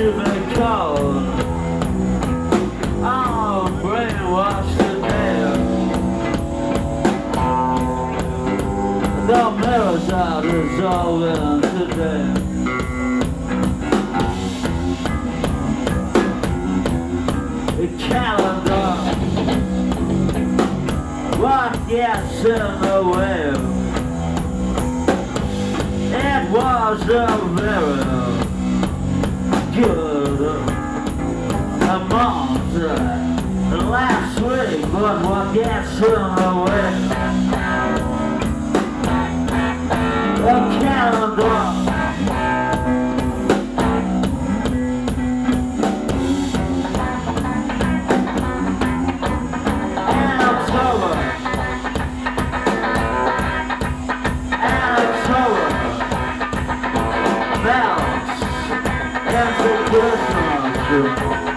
you've been cold. I'm brainwashed today. The mirrors are dissolving today. The calendar, what gets in the way? It was a very good month last week, but what gets in the way? The calendar. Bells, that's a good one.